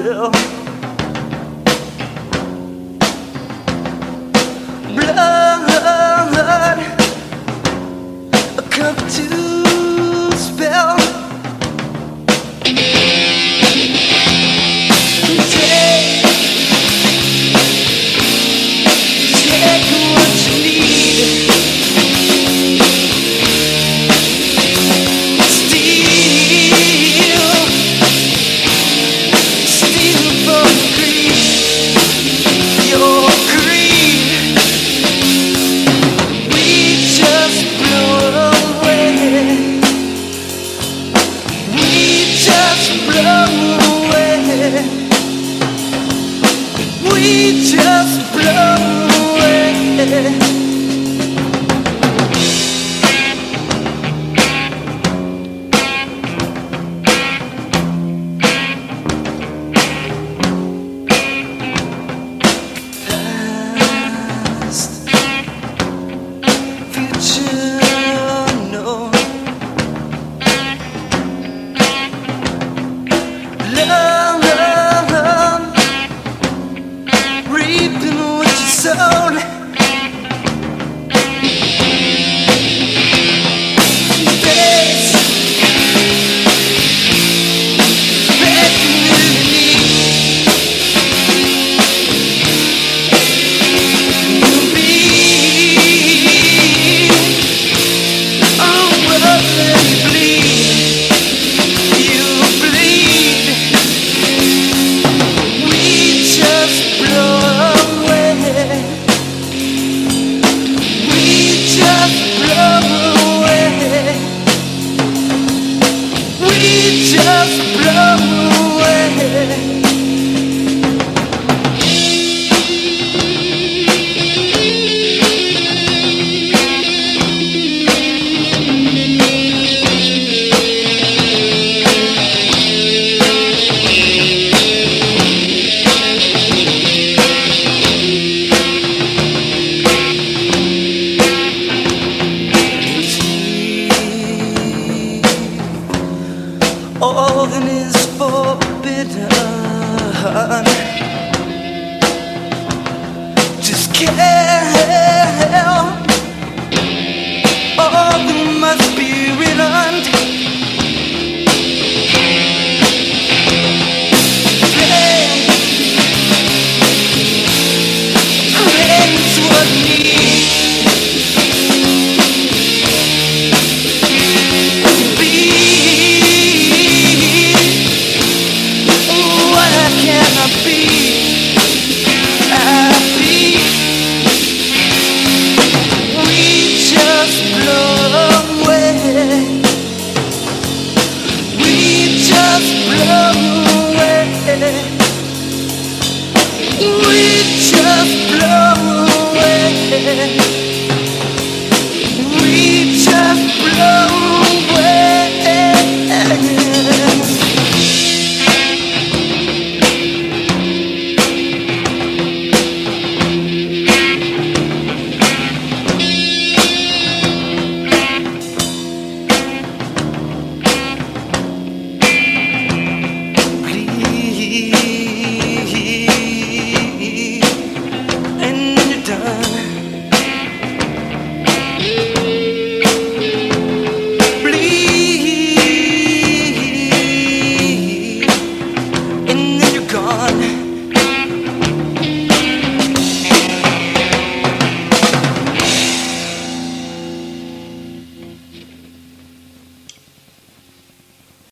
spill blood, a cup to spill. Take what you need. Steal from greed, your greed. We just blow away. We just blow away. We just blow away. Past, future, no. Love, reaping what you sown. Days, begging you need. Just blow away. Organ is forbidden. Just kill. Organ must be redone. Pain's what needs. We